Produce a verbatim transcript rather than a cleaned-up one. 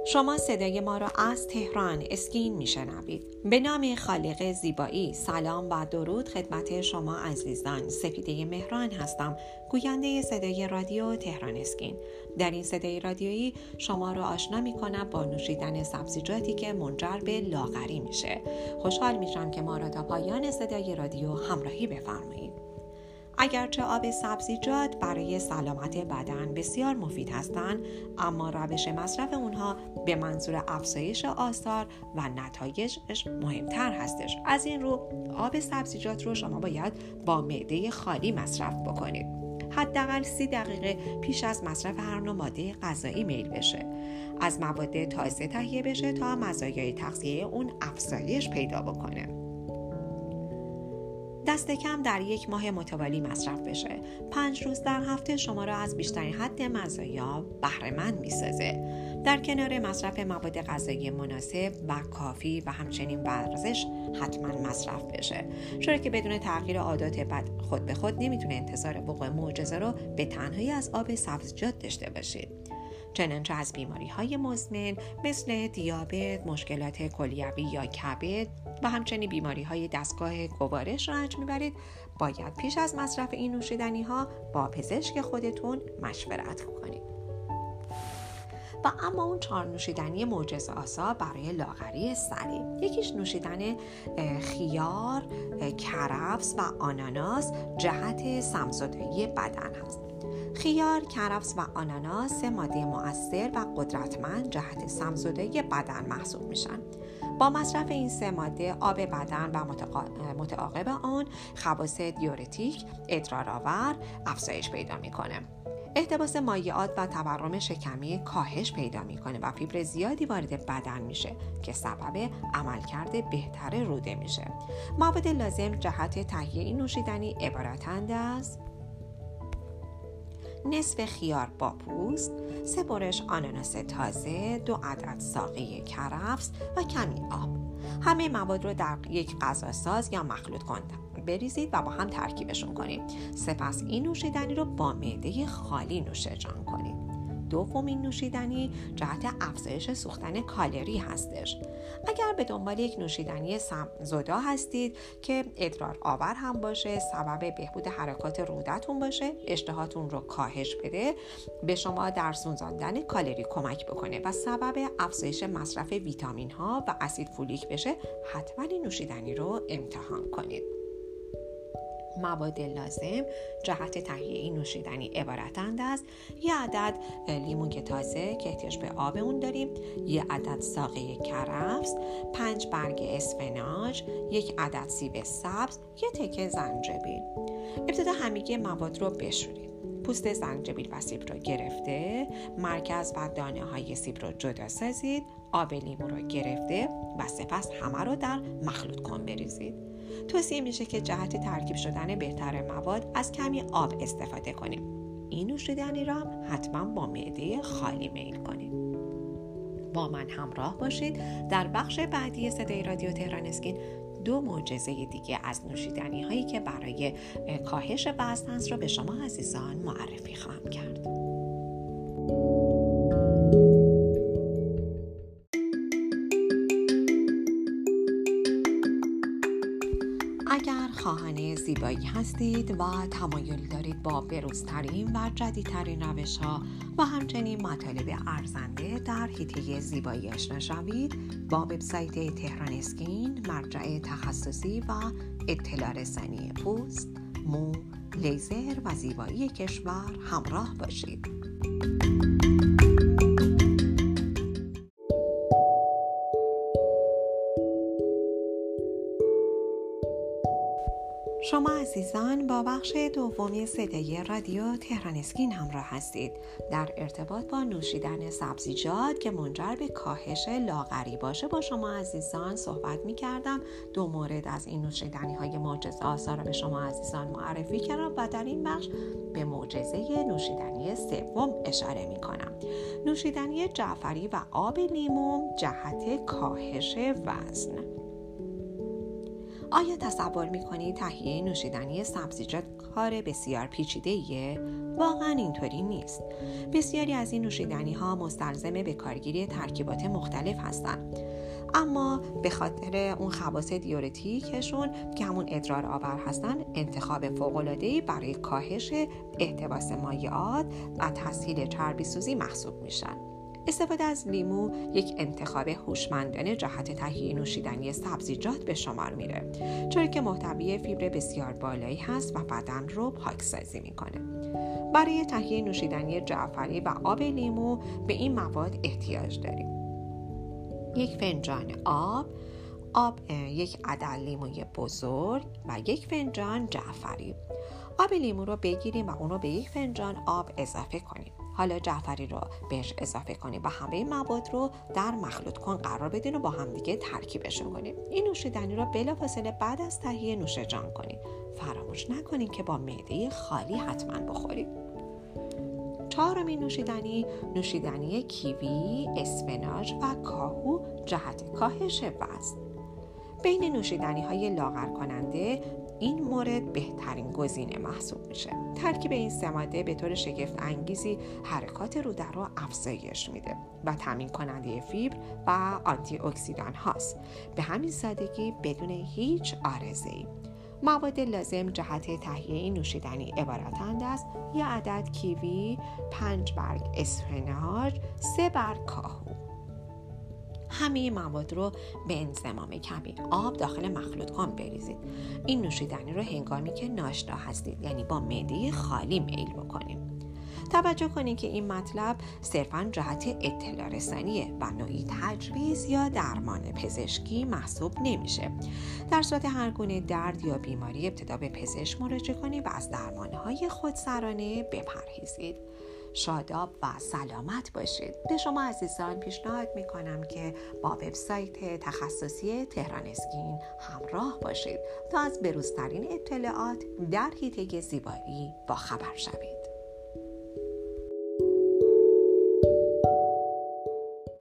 شما صدای ما را از تهران اسکین میشنوید. به نام خالق زیبایی سلام و درود خدمت شما عزیزان. سپیده مهران هستم، گوینده صدای رادیو تهران اسکین. در این صدای رادیویی شما را آشنا میکنم با نوشیدن سبزیجاتی که منجر به لاغری میشه. خوشحال میشم که ما را تا پایان صدای رادیو همراهی بفرمایید. اگرچه آب سبزیجات برای سلامت بدن بسیار مفید هستند، اما روش مصرف اونها به منظور افزایش آثار و نتایجش مهمتر هستش. از این رو آب سبزیجات رو شما باید با معده خالی مصرف بکنید. حداقل سی دقیقه پیش از مصرف هر نوع ماده غذایی میل بشه. از مواد تازه تهیه بشه تا مزایای تغذیه اون افزایش پیدا بکنه. دست کم در یک ماه متوالی مصرف بشه. پنج روز در هفته شما را از بیشترین حد مزایا بهره مند می‌سازه. در کنار مصرف مواد غذایی مناسب و کافی و همچنین ورزش حتما مصرف بشه. چرا که بدون تغییر عادات بد خود به خود نمیتونه انتظار وقوع معجزه رو به تنهایی از آب سبزیجات داشته باشید. چنانچه از بیماری‌های مزمن مثل دیابت، مشکلات کلیوی یا کبد و همچنین بیماری‌های دستگاه گوارش رنج می‌برید، باید پیش از مصرف این نوشیدنی‌ها با پزشک خودتون مشورت کنید. و اما اون چهار نوشیدنی معجزه‌آسا برای لاغری سریع. یکیش نوشیدن خیار، کرفس و آناناس جهت سم‌زدایی بدن هست. خیار، کرفس و آناناس ماده مؤثر و قدرتمند جهت سم‌زدایی بدن محسوب میشن. با مصرف این سه ماده آب بدن و متعاقب آن خواص دیورتیک ادرارآور افزایش پیدا میکنه. احتباس مایعات و تورم شکمی کاهش پیدا میکنه و فیبر زیادی وارد بدن میشه که سبب عملکرد بهتر روده میشه. مواد لازم جهت تهیه این نوشیدنی عبارتند از نصف خیار با پوست، سه برش آناناس تازه، دو عدد ساقه کرفس و کمی آب. همه مواد رو در یک غذاساز یا مخلوط کنید بریزید و با هم ترکیبشون کنید. سپس این نوشیدنی رو با معده خالی نوش جان کنید. دومین نوشیدنی جهت افزایش سوختن کالری هستش. اگر به دنبال یک نوشیدنی سم‌زدا هستید که ادرار آور هم باشه، سبب بهبود حرکات رودتون باشه، اشتهاتون رو کاهش بده، به شما در سوزاندن کالری کمک بکنه و سبب افزایش مصرف ویتامین ها و اسید فولیک بشه، حتما این نوشیدنی رو امتحان کنید. مواد لازم جهت تهیه این نوشیدنی عبارتند از یک عدد لیمون تازه که احتیاج به آب اون داریم، یک عدد ساقه کرفس، پنج برگ اسفناج، یک عدد سیب سبز، یک تکه زنجبیل. ابتدا همگی مواد رو بشورید. پوست زنجبیل و سیب رو گرفته، مرکز و دانه های سیب رو جدا سازید، آب لیمو رو گرفته و سپس همه رو در مخلوط کن بریزید. توصیه میشه که جهت ترکیب شدن بهتر مواد از کمی آب استفاده کنید. این نوشیدنی را حتما با معده خالی میل کنید. با من همراه باشید در بخش بعدی صدای رادیو تهران اسکین. دو معجزه دیگه از نوشیدنی هایی که برای کاهش وزن هست را به شما عزیزان معرفی خواهم کرد. اگر خواهان زیبایی هستید و تمایل دارید با بروزترین و جدیدترین روش‌ها و همچنین مطالب ارزنده در حیطه زیبایی آشنا شوید، با وبسایت تهران اسکین، مرجع تخصصی و اطلاع رسانی پوست، مو، لیزر و زیبایی کشور همراه باشید. شما عزیزان با بخش دومی صدای رادیو تهران اسکین همراه هستید. در ارتباط با نوشیدن سبزیجات که منجر به کاهش لاغری باشه با شما عزیزان صحبت می کردم. دو مورد از این نوشیدنی های معجزه‌آسا را به شما عزیزان معرفی کردم و در این بخش به معجزه نوشیدنی سوم اشاره می کنم. نوشیدنی جعفری و آب لیمو جهت کاهش وزن. آیا تصور می‌کنید تهیه نوشیدنی سبزیجات کار بسیار پیچیده‌ایه؟ واقعا اینطوری نیست. بسیاری از این نوشیدنی‌ها مستلزم به کارگیری ترکیبات مختلف هستند. اما به خاطر اون خواص دیورتیکشون که همون ادرار آور هستن، انتخاب فوق‌العاده‌ای برای کاهش احتباس مایعات و تسهیل چربی سوزی محسوب میشن. استفاده از لیمو یک انتخاب هوشمندانه جهت تهیه نوشیدنی سبزیجات به شمار میره، چون که محتوی فیبر بسیار بالایی هست و بدن رو پاکسازی میکنه. برای تهیه نوشیدنی جعفری و آب لیمو به این مواد احتیاج داریم: یک فنجان آب، آب یک عدد لیموی بزرگ و یک فنجان جعفری. آب لیمو رو بگیریم و اون رو به یک فنجان آب اضافه کنیم. حالا جعفری رو بهش اضافه کنیم و همه مواد رو در مخلوط کن قرار بدین و با هم دیگه ترکیبشون کنیم. این نوشیدنی رو بلافاصله بعد از تهیه نوش جان کنید. فراموش نکنید که با معده خالی حتما بخورید. چهارمین نوشیدنی، نوشیدنی کیوی، اسفناج و کاهو جهت کاهش وزن. بین نوشیدنی های لاغر کننده این مورد بهترین گزینه محسوب میشه. ترکیب این سه ماده به طور شگفت انگیزی حرکات روده رو افزایش میده و تامین کننده فیبر و آنتی اکسیدان هاست. به همین سادگی بدون هیچ عارضه‌ای. مواد لازم جهت تهیه این نوشیدنی عبارتند از یک عدد کیوی، پنج برگ اسفناج، سه برگ کاهو. همه مواد رو به انضمام کمی آب داخل مخلوط کن بریزید. این نوشیدنی رو هنگامی که ناشتا هستید، یعنی با معده خالی میل بکنیم. توجه کنید که این مطلب صرفاً جهت اطلاع رسانیه و نوعی تجویز یا درمان پزشکی محسوب نمیشه. در صورت هر گونه درد یا بیماری ابتدا به پزشک مراجعه کنید و از درمانهای خودسرانه بپرهیزید. شاداب و سلامت باشید. به شما عزیزان پیشنهاد میکنم که با وبسایت تخصصی تهران اسکین همراه باشید تا از بروزترین اطلاعات در حیطه زیبایی با خبر شوید.